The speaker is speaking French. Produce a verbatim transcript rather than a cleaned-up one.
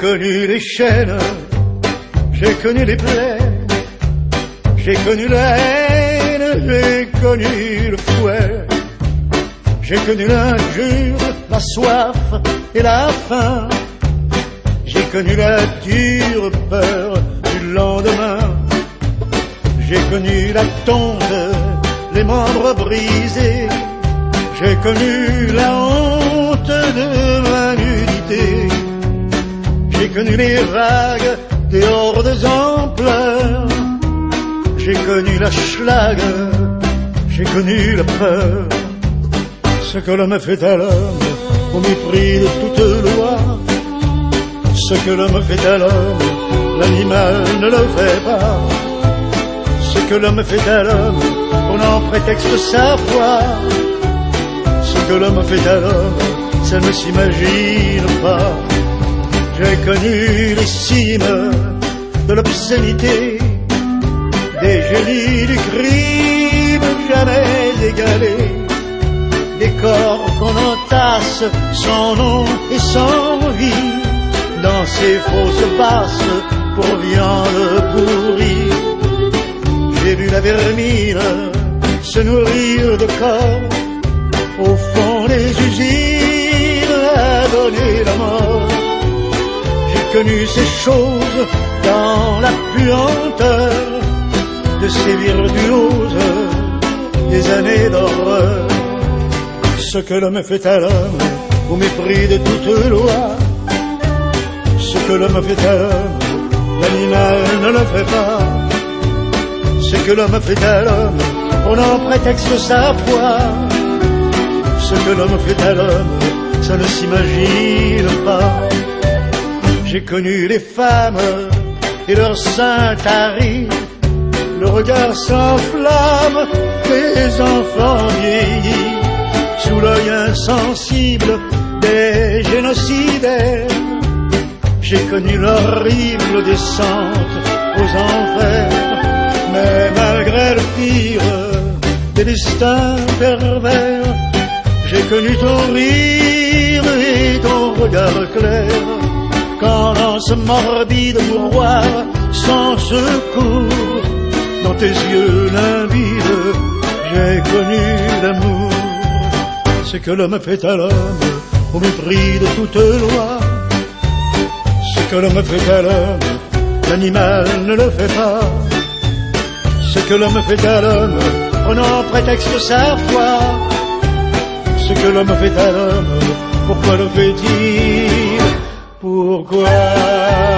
connu les chaînes, j'ai connu les plaies, j'ai connu la haine, j'ai connu le fouet, j'ai connu l'injure, la soif et la faim, j'ai connu la dure peur du lendemain, j'ai connu la tombe, les membres brisés, j'ai connu la honte de ma nudité, j'ai connu les vagues des hordes en pleurs, j'ai connu la schlag, j'ai connu la peur. Ce que l'homme fait à l'homme, au mépris de toute loi, ce que l'homme fait à l'homme, l'animal ne le fait pas. Ce que l'homme fait à l'homme, on en prétexte sa foi. Ce que l'homme fait à l'homme, ça ne s'imagine pas. J'ai connu les cimes de l'obscénité, des génies du crime jamais égalés, des corps qu'on entasse sans nom et sans vie, dans ces fausses basses pour viande pourrie. J'ai vu la vermine se nourrir de corps, au fond des usines à donner la mort. J'ai connu ces choses dans la puanteur de ces virtuoses des années d'horreur. Ce que l'homme fait à l'homme, au mépris de toute loi, ce que l'homme fait à l'homme, l'animal ne le fait pas. Ce que l'homme fait à l'homme, on en prétexte sa foi. Ce que l'homme fait à l'homme, ça ne s'imagine pas. J'ai connu les femmes et leurs seins taris, le regard sans flamme des enfants vieillis, sous l'œil insensible des génocidaires. J'ai connu l'horrible descente aux enfers, mais malgré le pire des destins pervers, j'ai connu ton rire et ton regard clair, quand dans ce morbide mouroir sans secours, dans tes yeux limpides, j'ai connu l'amour. Ce que l'homme fait à l'homme, au mépris de toute loi, ce que l'homme fait à l'homme, l'animal ne le fait pas. Ce que l'homme fait à l'homme, on en prétexte sa foi. Ce que l'homme fait à l'homme, pourquoi le fait-il? Pourquoi?